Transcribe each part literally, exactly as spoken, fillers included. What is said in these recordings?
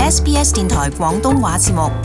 S B S 電台廣東話節目。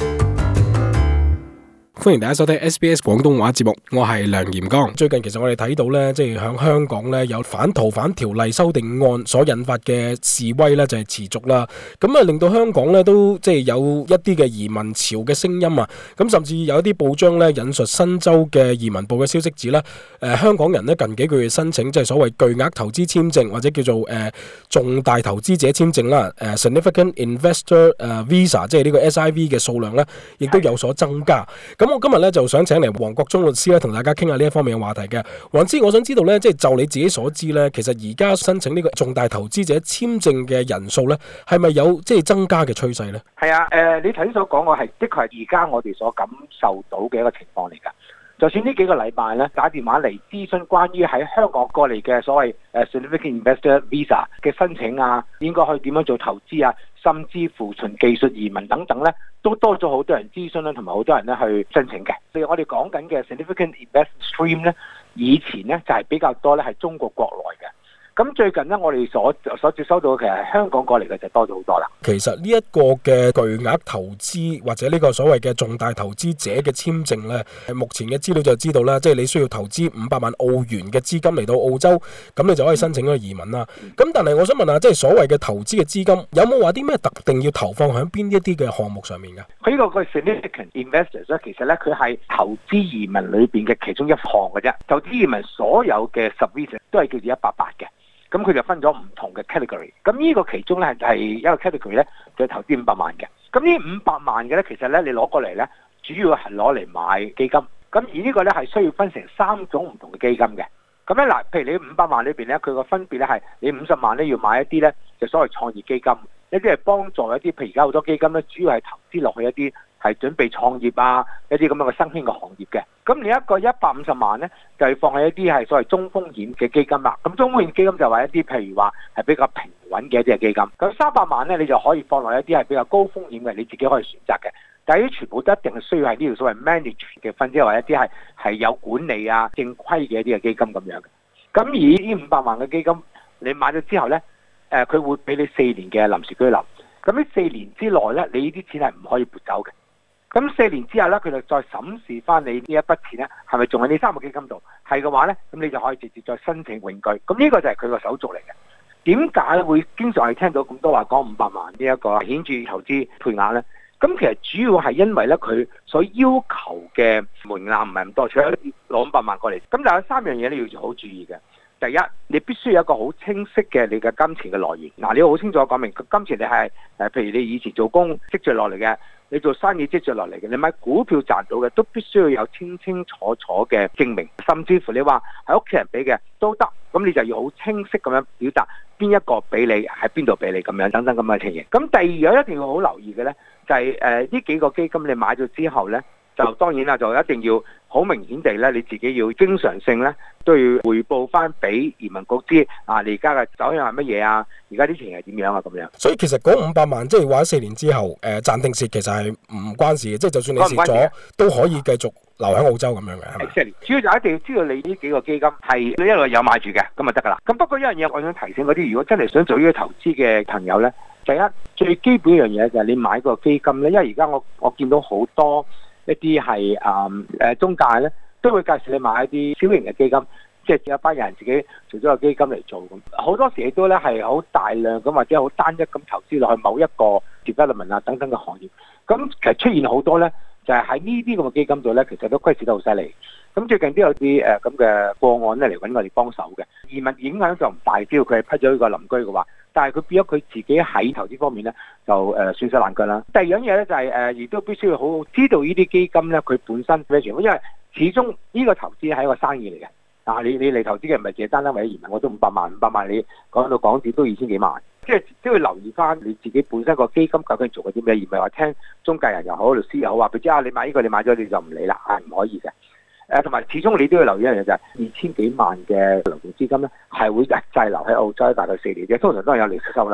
歡迎大家收聽 S B S 廣東話節目，我係梁炎剛。最近其實我哋睇到咧，即係響香港咧有反逃犯條例修訂案所引發嘅示威咧，就係持續啦。咁啊，令到香港咧都即係有一啲嘅移民潮嘅聲音啊。咁甚至有一啲報章咧引述新州嘅移民部嘅消息指咧，誒、呃、香港人咧近幾個月申請即係所謂巨額投資簽證或者叫做誒、呃、重大投資者簽證啦，誒、呃、Significant Investor 誒、呃、Visa， 即係呢個 S I V 嘅數量咧，亦都有所增加。咁我今日咧就想請嚟黃國忠律師咧，同大家傾下呢一方面嘅話題嘅。黃師，我想知道咧，即係就你自己所知咧，其實而家申請呢個重大投資者簽證嘅人數咧，係咪有即係增加嘅趨勢咧？ 係啊，誒、呃，你頭先所講嘅係的確係而家我哋所感受到嘅一個情況嚟㗎。就算呢幾個禮拜咧，打電話嚟諮詢關於喺香港過嚟嘅所謂誒 Significant Investor Visa 嘅申請啊，應該可以點樣做投資啊，甚至乎純技術移民等等咧，都多咗好多人諮詢啦，同埋好多人咧去申請嘅。譬如我哋講緊嘅 Significant Investment Stream 咧，以前咧就係比較多咧係中國國內嘅。咁最近咧，我哋所所接收到嘅其實香港過嚟嘅就多咗好多啦。 其實呢一個嘅巨額投資或者呢個所謂嘅重大投資者嘅簽證咧，目前嘅資料就知道啦，即係你需要投資五百萬澳元嘅資金嚟到澳洲，咁你就可以申請嗰個移民啦。咁、嗯、但係我想問下，即係所謂嘅投資嘅資金，有冇話啲咩特定要投放喺邊一啲嘅項目上面㗎？ 佢呢個個 significant investors 咧，其實咧佢係投資移民裏邊嘅其中一項嘅啫。投資移民所有嘅 subvisa 都係叫做一百八嘅。咁佢就分咗唔同嘅 category，咁呢個其中咧係一個 category 咧，就投資五百萬嘅。咁呢五百萬嘅咧，其實咧你攞過嚟咧，主要係攞嚟買基金。咁而呢個咧係需要分成三種唔同嘅基金嘅。咁咧嗱，譬如你五百萬裏邊咧，佢個分別咧係你五十萬咧要買一啲咧，就所謂創業基金，一啲係幫助一啲，譬如而家好多基金咧，主要係投資落去一啲係準備創業啊，一啲咁樣嘅新興嘅行業嘅。咁另一個一百五十萬咧，就係放喺一啲係所謂中風險嘅基金啦。咁中風險基金就係一啲譬如話係比較平穩嘅一啲嘅基金。咁三百萬咧，你就可以放落一啲係比較高風險嘅，你自己可以選擇嘅。但係啲全部都一定係需要係呢條所謂 manage 嘅分，即係話一啲係係有管理啊、正規嘅一啲嘅基金咁樣嘅。咁而呢五百萬嘅基金，你買咗之後咧，誒、呃、佢會俾你四年嘅臨時居留。咁呢四年之內咧，你呢啲錢係唔可以撥走嘅。咁四年之後咧，佢就再審視翻你呢一筆錢咧，係咪仲喺呢三個基金度？係嘅話咧，咁你就可以直接再申請永居。咁呢個就係佢個手續嚟嘅。點解會經常係聽到咁多話講五百萬呢一個顯著投資配額咧？咁其實主要係因為咧，佢所要求嘅門檻唔係咁多，除咗攞五百萬過嚟。咁就有三樣嘢你要好注意嘅。第一，你必須有一個好清晰嘅你嘅金錢嘅來源。嗱，你要好清楚講明，金錢你係誒，譬如你以前做工積聚落嚟嘅，你做生意積聚落嚟嘅，你買股票賺到嘅，都必須要有清清楚楚嘅證明。甚至乎你話係屋企人俾嘅都得，咁你就要好清晰咁樣表達邊一個俾你，喺邊度俾你咁樣等等咁嘅情形。咁第二樣一定要好留意嘅咧，就係誒呢幾個基金你買咗之後咧，就當然啦，就一定要好明顯地咧，你自己要經常性咧都要匯報翻俾移民局知啊，你而家嘅走向係乜嘢啊？而家啲情係點樣啊？咁樣。所以其實嗰五百萬即係話四年之後誒、呃、暫定蝕，其實係唔關事嘅，即係就算你蝕咗都可以繼續留喺澳洲咁樣嘅，係咪？係，主要就一定要知道你呢幾個基金係你一路有買住嘅，咁就得㗎啦。咁不過一樣嘢，我想提醒嗰啲如果真係想做呢個投資嘅朋友咧，第一最基本一樣嘢就係你買個基金咧，因為而家我我見到好多一啲係誒誒中介咧，都會介紹你買一啲小型嘅基金，即係有一班人自己做咗個基金嚟做咁。好多時亦都咧係好大量咁或者好單一咁投資落去某一個 development 啊等等嘅行業。咁其實出現好多咧，就係喺呢啲咁嘅基金度咧，其實都虧蝕得好犀利。咁最近都有啲誒咁嘅個案咧嚟揾我哋幫手嘅。移民影響就唔大，只要佢係批咗呢個臨居嘅話，但係佢變咗佢自己喺投資方面咧就誒、呃、損失爛腳啦。第二樣嘢咧就係、是、誒，亦、呃、都必須要好好知道呢啲基金咧佢本身，因為始終呢個投資係一個生意嚟嘅。啊，你你嚟投資嘅唔係淨係單單為咗移民，我都五百萬五百萬，你講到港紙都二千幾萬，即係都要留意翻你自己本身個基金究竟做緊啲咩，而唔係話聽中介人又好律師又好話，佢知啊你買呢、這個你買咗你就唔理啦，係唔可以嘅。誒同埋始終你都要留意一樣嘢就係二千幾萬嘅流動資金咧，係會日滯留喺澳洲大概四年嘅，通常都係有利息收啦。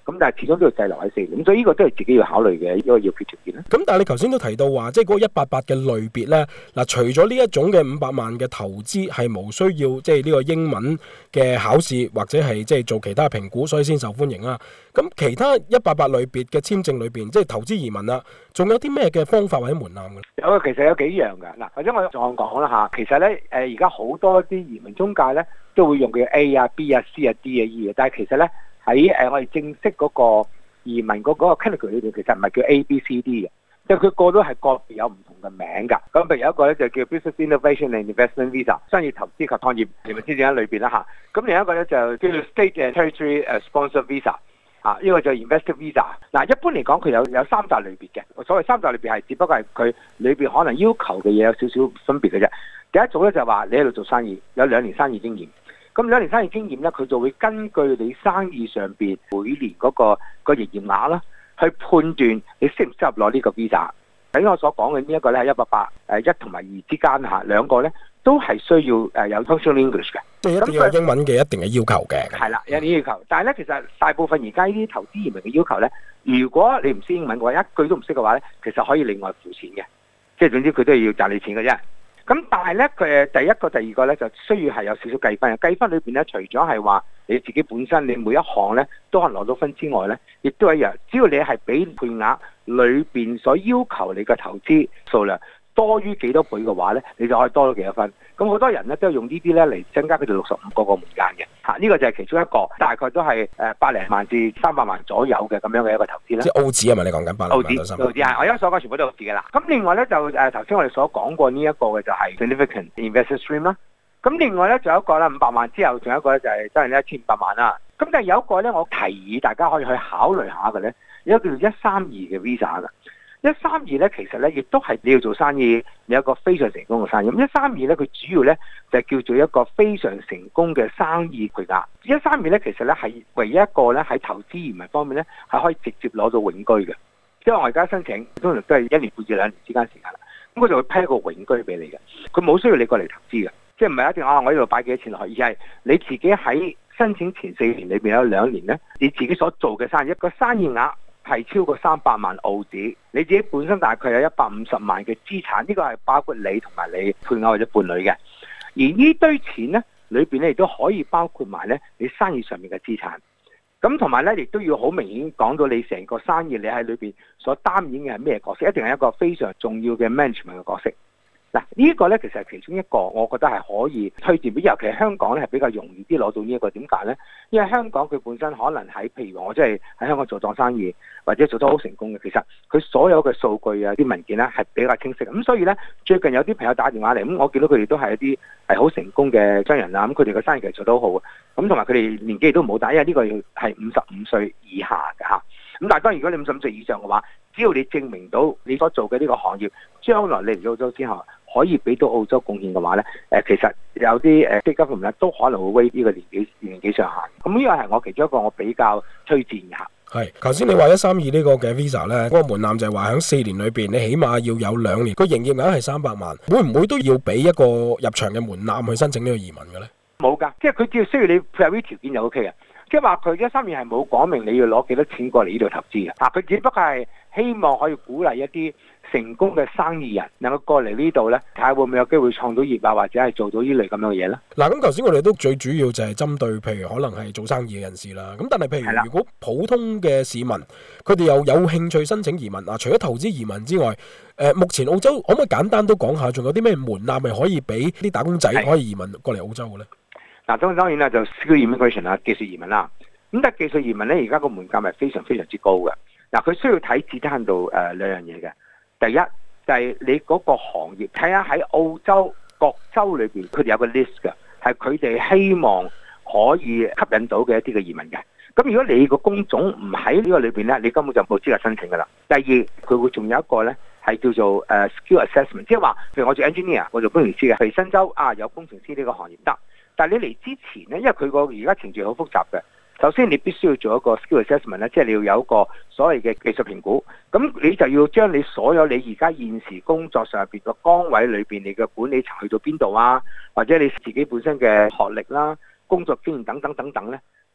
咁但係始終都要滯留喺四年，咁所以呢個都係自己要考慮嘅一個要決條件啦。 咁但係你頭先都提到話，即係嗰個一八八嘅類別咧，嗱除咗呢一種嘅五百萬嘅投資係無需要即係呢個英文嘅考試或者係即係做其他評估，所以先受歡迎啦。咁其他一八八類別嘅簽證裏邊，即係投資移民啦，仲有啲咩嘅方法或者門檻嘅？ 有啊，其實有幾樣㗎。嗱，或者我再講啦嚇，其實咧誒而家好多啲移民中介咧都會用佢 A 啊、B 啊、C 啊、D 啊、E 啊，但係其實咧喺誒我哋正式嗰個移民嗰嗰個 category 裏邊，其實唔係叫 A、B、C、D 嘅，即係佢個都係個別有唔同嘅名㗎。咁譬如有一個咧就叫 Business Innovation and Investment Visa， 商業投資及創業移民簽證喺裏邊啦嚇。咁另一個咧就叫做 State and Territory Sponsor Visa。啊！呢個就 Investor Visa。嗱，一般嚟講，佢有有三大類別嘅。所謂三大類別係，只不過係佢裏邊可能要求嘅嘢有少少分別嘅啫。第一種咧就係話你喺度做生意，有兩年生意經驗。咁兩年生意經驗咧，佢就會根據你生意上邊每年嗰、那個個營業額啦，去判斷你適唔適合攞呢個 Visa。喺我所講嘅呢一個咧係一百八誒一同埋二之間嚇，兩個咧都係需要誒有 functional English 嘅， 即係一定要有英文嘅一定嘅要求嘅。 係啦，有啲要求，但係咧其實大部分而家呢啲投資移民嘅要求咧，如果你唔識英文嘅話，一句都唔識嘅話咧，其實可以另外付錢嘅，即係總之佢都係要賺你錢嘅啫。咁但係咧佢第一個、第二個咧就需要係有少少計分嘅，計分裏邊咧除咗係話你自己本身你每一項咧都可能攞到分之外咧，亦都一樣，只要你係比配額裏邊所要求你嘅投資數量多於幾多倍嘅話咧，你就可以多咗幾多分。咁好多人咧都係用呢啲咧嚟增加佢哋六十五個個門檻嘅嚇，呢、這個就係其中一個，大概都係誒百零萬至三百萬左右嘅咁樣嘅一個投資啦。即係澳紙啊嘛，你講緊百零萬到三百萬。 澳紙係，我而家所講全部都係澳紙嘅啦。咁另外咧就誒頭先我哋所講過呢一個嘅就係 significant investor stream 啦。咁另外咧仲有一個咧五百萬之後，仲有一個咧就係當然咧一千五百萬啦。咁但係有一個咧我提議大家可以去考慮下嘅咧，有一個叫做一三二嘅 visa 啦。一三二咧，其實咧亦都係你要做生意，你有一個非常成功嘅生意。咁一三二咧，佢主要咧就叫做一個非常成功嘅生意配額。一三二咧，其實咧係唯一一個咧喺投資移民方面咧係可以直接攞到永居嘅。即係我而家申請，通常都係一年半至兩年之間時間啦。咁佢就會批一個永居俾你嘅，佢冇需要你過嚟投資嘅，即係唔係一定啊我呢度擺幾多錢落去，而係你自己喺申請前四年裏邊有兩年咧，你自己所做嘅生意一個生意額係超過三百萬澳紙，你自己本身大概有一百五十萬嘅資產，呢個係包括你同埋你配偶或者伴侶嘅。而呢堆錢呢裏邊咧亦都可以包括埋咧你生意上面嘅資產。咁同埋咧亦都要好明顯講到你成個生意你喺裏邊所擔演嘅係咩角色，一定係一個非常重要嘅 management 嘅角色。嗱，呢一個咧其實係其中一個，我覺得係可以推薦俾，尤其係香港咧係比較容易啲攞到呢一個。點解咧？因為香港佢本身可能喺譬如我即係喺香港做檔生意，或者做得好成功嘅，其實佢所有嘅數據啊、啲文件咧係比較清晰。咁所以咧，最近有啲朋友打電話嚟，咁我見到佢哋都係一啲係好成功嘅商人啦。咁佢哋嘅生意其實做得好好嘅，咁同埋佢哋年紀都唔好大，因為呢個係五十五歲以下嘅嚇。咁但係當然如果你五十五歲以上嘅話，只要你證明到你所做嘅呢個行業，將來你嚟咗澳洲之後可以俾到澳洲貢獻嘅話咧，誒其實有啲誒基金方面咧都可能會威呢個年紀年紀上限。咁呢個係我其中一個我比較推薦嘅嚇。 係，頭先你話一三二呢個嘅 visa 咧，嗰、那個門檻就係話喺四年裏邊，你起碼要有兩年，個營業額係三百萬，會唔會都要俾一個入場嘅門檻去申請呢個移民嘅咧？ 冇㗎，即係佢只要需要你配合啲條件就 O K 嘅。即係話佢一三年係冇講明你要攞幾多錢過嚟呢度投資嘅，啊佢只不過係希望可以鼓勵一啲成功嘅生意人能夠過嚟呢度咧，睇下會唔會有機會創到業啊，或者係做到呢類咁樣嘅嘢咧。 嗱，咁頭先我哋都最主要就係針對譬如可能係做生意嘅人士啦。咁但係譬如如果普通嘅市民，佢哋又有興趣申請移民啊，除咗投資移民之外，誒、呃、目前澳洲可唔可以簡單都講下，仲有啲咩門檻係可以俾啲打工仔可以移民過嚟澳洲嘅咧？ 嗱，當當然啦，就 skill immigration 啦，技術移民啦。咁但係技術移民咧，而家個門檻係非常非常之高嘅。嗱，佢需要睇只單到誒兩樣嘢嘅。第一就係、是、你嗰個行業，睇下喺澳洲各州裏邊，佢哋有個 list 嘅，係佢哋希望可以吸引到嘅一啲嘅移民嘅。咁如果你個工種唔喺呢個裏邊咧，你根本就冇資格申請噶啦。第二，佢會仲有一個咧係叫做誒 skill assessment，即係話譬如我做 engineer，我做工程師嘅，譬如新州啊有工程師呢個行業得。但係你嚟之前咧，因為佢個而家程序好複雜嘅。首先你必須要做一個 skill assessment 咧，即係你要有一個所謂嘅技術評估。咁你就要將你所有你而家現時工作上邊個崗位裏邊，你嘅管理層去到邊度啊，或者你自己本身嘅學歷啦、工作經驗等等等等咧，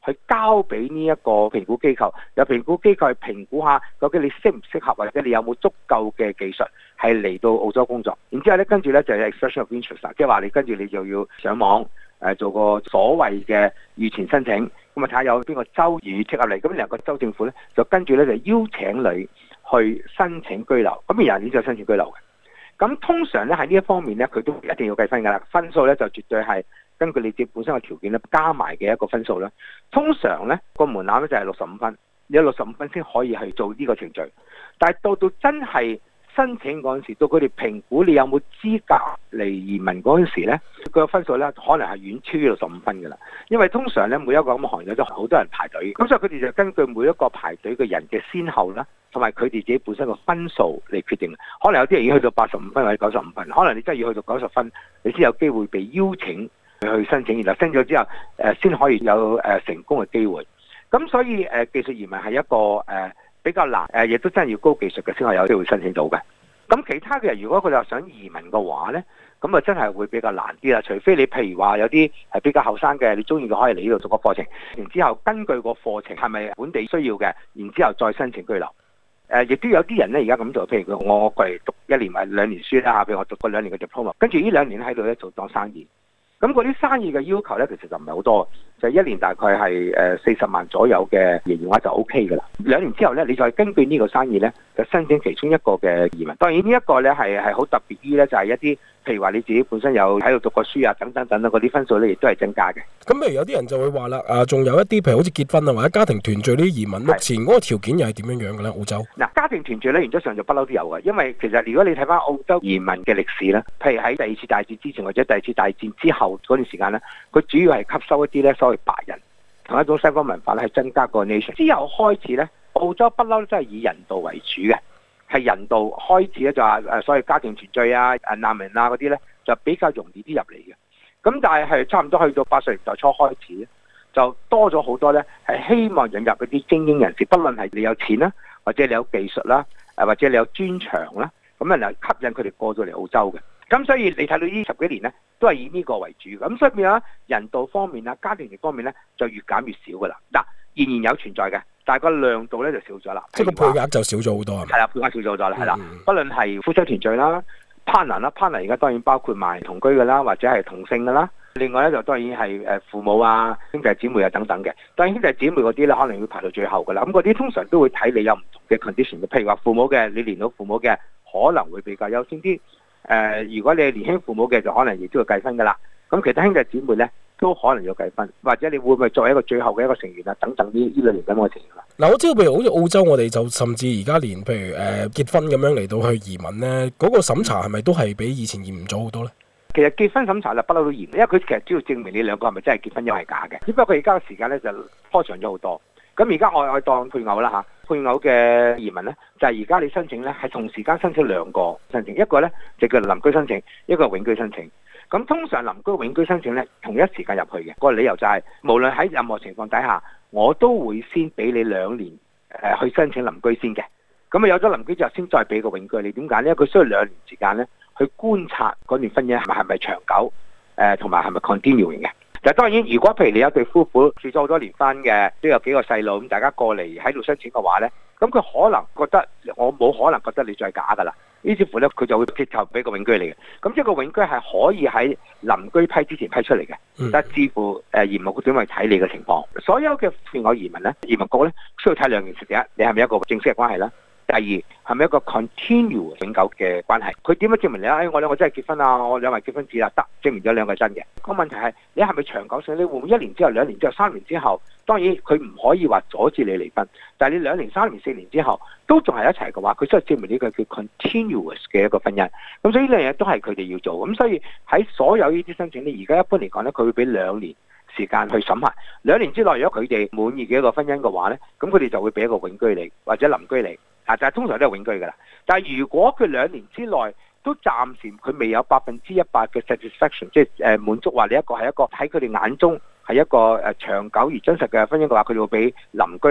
去交俾呢一個評估機構，由評估機構去評估下究竟你適唔適合，或者你有冇足夠嘅技術係嚟到澳洲工作。然之後咧，跟住咧就係 expression of interest，即係話你跟住你就要上網誒做個所謂嘅預前申請，咁啊睇下有邊個州預適合你，咁兩個州政府咧就跟住咧就邀請你去申請居留，咁然後你就申請居留嘅。咁通常咧喺呢一方面咧，佢都一定要計分㗎啦，分數咧就絕對係根據你自己本身嘅條件咧加埋嘅一個分數啦。通常咧個門檻咧就係六十五分，你有六十五分先可以去做呢個程序。但係到到真係申請嗰陣時，到佢哋評估你有冇資格嚟移民嗰陣時咧，佢個分數咧可能係遠超於六十五分㗎啦。因為通常咧每一個咁嘅行業都好多人排隊，咁所以佢哋就根據每一個排隊嘅人嘅先後啦，同埋佢哋自己本身嘅分數嚟決定。可能有啲人已經去到八十五分或者九十五分，可能你真係要去到九十分，你先有機會被邀請去申請，然後申咗之後誒先可以有誒成功嘅機會。咁所以誒技術移民係一個誒比較難誒，亦都真係要高技術嘅先可以有機會申請到嘅。咁其他嘅人如果佢哋想移民嘅話咧，咁啊真係會比較難啲啦。除非你譬如話有啲係比較後生嘅，你中意嘅可以嚟呢度讀個課程，然之後根據個課程係咪本地需要嘅，然之後再申請居留。誒，亦都有啲人咧而家咁做，譬如佢我過嚟讀一年或兩年書啦，譬如我讀過兩年嘅 diploma， 跟住呢兩年喺度咧做當生意。咁嗰啲生意嘅要求咧，其實就唔係好多，就係一年大概係誒四十萬左右嘅營業額就 O K 㗎啦。兩年之後咧，你再根據呢個生意咧，就申請其中一個嘅移民。當然呢一個咧係係好特別於咧，就係一啲譬如話你自己本身有喺度讀過書啊，等等等等嗰啲分數咧，亦都係增加嘅。 咁譬如有啲人就會話啦，啊，仲有一啲譬如好似結婚啊或者家庭團聚呢啲移民，目前嗰個條件又係點樣樣嘅咧？澳洲嗱，家庭團聚咧原則上就不嬲都有嘅，因為其實如果你睇翻澳洲移民嘅歷史咧，譬如喺第二次大戰之前或者第二次大戰之後嗰段時間咧，佢主要係吸收一啲咧所謂白人同一種西方文化咧，係增加個 nation。之後開始咧，澳洲不嬲都係以人道為主嘅，係人道開始咧就話誒所謂家庭團聚啊、誒難民啊嗰啲咧就比較容易啲入嚟嘅。咁但係係差唔多去到八十年代初開始咧，就多咗好多咧係希望引入嗰啲精英人士，不論係你有錢啦，或者你有技術啦，誒或者你有專長啦，咁啊嚟吸引佢哋過咗嚟澳洲嘅。咁所以你睇到呢十幾年咧，都係以呢個為主。咁所以變咗人道方面啊、家庭團方面咧，就越減越少噶啦。嗱，仍然有存在嘅，但係個量度咧就少咗啦。 即係個配額就少咗好多係咪？ 係啦，配額少咗咗啦，係啦。嗯、不論係夫妻團聚啦、partner 啦、partner 而家當然包括埋同居嘅啦，或者係同性嘅啦。另外咧就當然係誒父母啊、兄弟姊妹啊等等嘅。當然兄弟姊妹嗰啲咧，可能要排到最後噶啦。咁嗰啲通常都會睇你有唔同嘅 condition 嘅，譬如話父母嘅，你連到父母嘅可能會比較優先啲。誒、呃，如果你係年輕父母嘅，就可能亦都要計分噶啦。咁其他兄弟姊妹咧，都可能要計分，或者你會唔會作為一個最後嘅一個成員啊？等等呢呢類型咁嘅成員啦。 嗱，我知道譬如好似澳洲，我哋就甚至而家連譬如誒、呃、結婚咁樣嚟到去移民咧，嗰、那個審查係咪都係比以前嚴咗好多咧？ 其實結婚審查啦，不嬲都嚴，因為佢其實主要證明你兩個係咪真係結婚又係假嘅。只不過佢而家嘅時間咧就拖長咗好多。咁而家我我當配偶啦嚇，配偶嘅移民咧，就係而家你申請咧係同時間申請兩個申請，一個咧就叫臨居申請，一個永居申請。咁通常臨居永居申請咧同一時間入去嘅，個理由就係、是、無論喺任何情況底下，我都會先俾你兩年誒、呃、去申請臨居先嘅。咁啊有咗臨居之後，先再俾個永居你。點解咧？佢需要兩年時間咧去觀察嗰段婚姻係咪係咪長久，誒同埋係咪 continuing 嘅。就當然，如果譬如你有對夫婦住咗好多年婚嘅，都有幾個細路，咁大家過嚟喺度申請嘅話咧，咁佢可能覺得我冇可能覺得你再假噶啦，於是乎咧佢就會直頭俾個永居你嘅。咁即係個永居係可以喺臨居批之前批出嚟嘅，嗯、但係視乎誒移民局點去睇你嘅情況。所有嘅配偶移民咧，移民局咧需要睇兩件事：第一，你係咪一個正式嘅關係啦？第二係咪一個 continue 永久嘅關係？佢點樣證明你啊？哎，我兩個真係結婚啊！我兩個結婚紙啦，得證明咗兩個係真嘅。個問題係你係咪長久性？你會唔會一年之後、兩年之後、三年之後？當然佢唔可以話阻止你離婚，但係你兩年、三年、四年之後都仲係一齊嘅話，佢需要證明呢個叫 continuous 嘅一個婚姻。咁所以呢樣嘢都係佢哋要做。咁所以喺所有呢啲申請咧，而家一般嚟講咧，佢會俾兩年時間去審核。兩年之內，如果佢哋滿意嘅一個婚姻嘅話咧，咁佢哋就會俾一個永居你或者臨居你。啊！但係通常都係永居㗎啦。但係如果佢兩年之內都暫時佢未有百分之一百嘅 satisfaction， 即係誒滿足話你一個係一個喺佢哋眼中係一個誒長久而真實嘅婚姻嘅話，佢就會俾臨居你。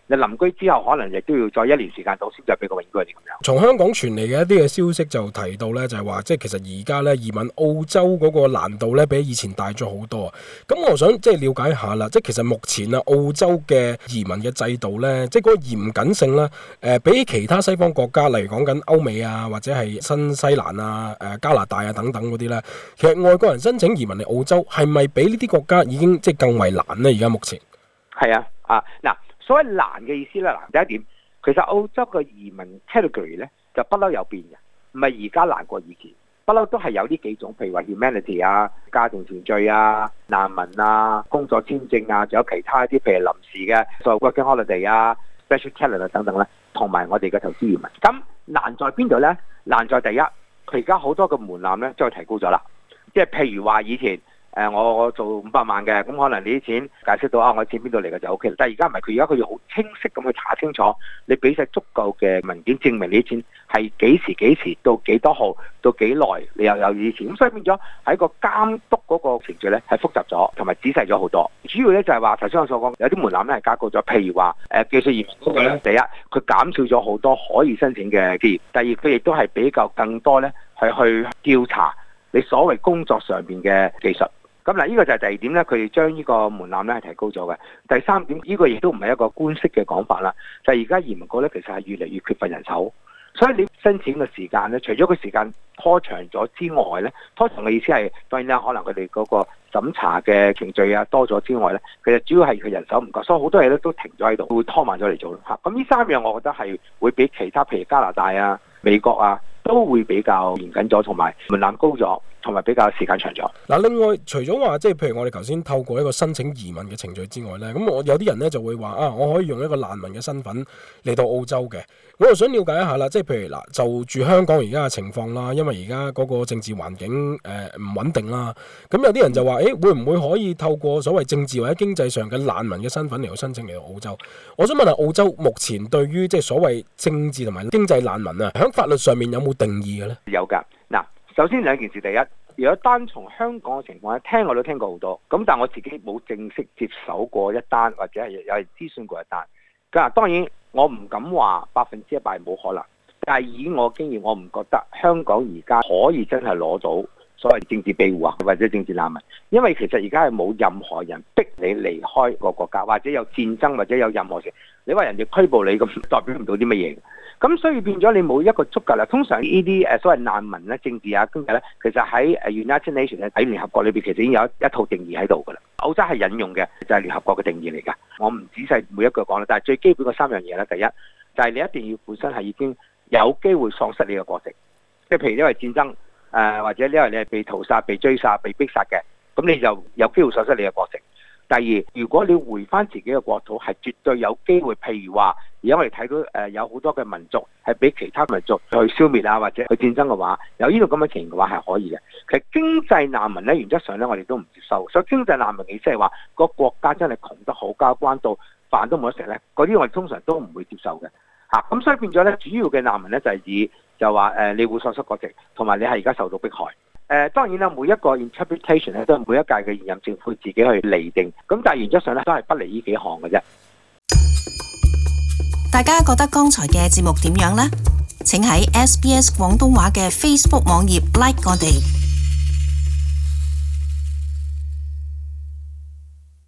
你臨居之後可能亦都要再一年時間到先再俾個永居你咁樣。 從香港傳嚟嘅一啲嘅消息就提到咧，就係話即係其實而家咧移民澳洲嗰個難度咧比以前大咗好多啊。咁我想即係了解一下啦，即係其實目前啊澳洲嘅移民嘅制度咧，即係嗰個嚴謹性咧，誒、呃、比起其他西方國家，例如講緊歐美啊或者係新西蘭啊、誒、呃、加拿大啊等等嗰啲咧，其實外國人申請移民嚟澳洲係咪比呢啲國家已經即係更為難咧？而家目前係啊啊嗱，所謂難嘅意思咧，嗱第一點，其實澳洲嘅移民 category 咧就不嬲有變嘅，唔係而家難過以前，不嬲都係有呢幾種，譬如話 humanity 啊、家庭團聚啊、難民啊、工作簽證啊，仲有其他一啲譬如臨時嘅所謂 working holiday 啊、special talent 啊等等咧，同埋我哋嘅投資移民。咁難在邊度咧？難在第一，佢而家好多嘅門檻咧，再提高咗啦。即係譬如話以前。誒、呃、我我做五百萬嘅，咁可能你啲錢解釋到啊，我錢邊度嚟嘅就 O K 啦。但係而家唔係，佢而家佢要好清晰咁去查清楚，你俾晒足夠嘅文件證明你啲錢係幾時幾時到幾多號到幾耐，你又有啲錢。咁所以變咗喺個監督嗰個程序咧係複雜咗，同埋仔細咗好多。主要咧就係話頭先我所講有啲門檻咧係加高咗，譬如話誒、呃、技術移民嗰個咧，第一佢減少咗好多可以申請嘅職業，第二佢亦都係比較更多咧係去調查你所謂工作上邊嘅技術。咁嗱，呢個就係第二點咧，佢哋將呢個門檻咧係提高咗嘅。第三點，呢個亦都唔係一個官式嘅講法啦，就係而家移民局咧其實係越嚟越缺乏人手，所以你申請嘅時間咧，除咗個時間拖長咗之外咧，拖長嘅意思係當然啦，可能佢哋嗰個審查嘅程序啊多咗之外咧，其實主要係佢人手唔夠，所以好多嘢咧都停咗喺度，會拖慢咗嚟做嚇。咁呢三樣我覺得係會比其他譬如加拿大啊、美國啊都會比較嚴謹咗，同埋門檻高咗。同埋比較時間長咗。 嗱，另外除咗話即係譬如我哋頭先透過一個申請移民嘅程序之外咧，咁我有啲人咧就會話啊，我可以用一個難民嘅身份嚟到澳洲嘅。我又想了解一下啦，即係譬如嗱，就住香港而家嘅情況啦，因為而家嗰個政治環境誒唔穩定啦，咁有啲人就話，誒會唔會可以透過所謂政治或者經濟上嘅難民嘅身份嚟到申請嚟到澳洲？我想問下澳洲目前對於即係所謂政治同埋經濟難民啊，喺法律上面有冇定義嘅咧？ 有㗎。嗱，首先兩件事，第一，如果單從香港嘅情況咧，聽我都聽過好多，咁但係我自己冇正式接手過一單，或者係有人諮詢過一單。咁當然我唔敢話百分之一百冇可能，但係以我經驗，我唔覺得香港而家可以真係攞到所謂政治庇護啊，或者政治難民，因為其實而家係冇任何人逼你離開個國家，或者有戰爭，或者有任何事，你話人哋拘捕你咁，代表唔到啲乜嘢。咁所以變咗你冇一個足夠啦。通常呢啲誒所謂難民咧、政治啊、經濟咧，其實喺誒 United Nations 咧喺聯合國裏邊其實已經有一套定義喺度㗎啦。澳洲係引用嘅就係聯合國嘅定義嚟㗎。我唔仔細每一句講啦，但係最基本嘅三樣嘢咧，第一就係你一定要本身係已經有機會喪失你嘅國籍，即係譬如因為戰爭誒、呃，或者因為你係被屠殺、被追殺、被逼殺嘅，咁你就有機會喪失你嘅國籍。第二，如果你回翻自己嘅國土，係絕對有機會，譬如話，而家我哋睇到誒、呃、有好多嘅民族係俾其他民族去消滅啊，或者去戰爭嘅話，有呢個咁嘅情形嘅話係可以嘅。其實經濟難民咧，原則上咧我哋都唔接受，所以經濟難民嘅意思係話個國家真係窮得好交關到飯都冇得食咧，嗰啲我哋通常都唔會接受嘅。嚇、啊，咁所以變咗咧，主要嘅難民咧就係、是、以就話誒、呃、你會喪失國籍，同埋你係而家受到迫害。誒、呃、當然啦，每一個 interpretation 咧都係每一屆嘅現任政府自己去釐定，咁但係原則上咧都係不離呢幾項嘅啫。 大家覺得剛才嘅節目點樣呢？請喺 S B S 廣東話嘅 Facebook 網頁 like 我哋。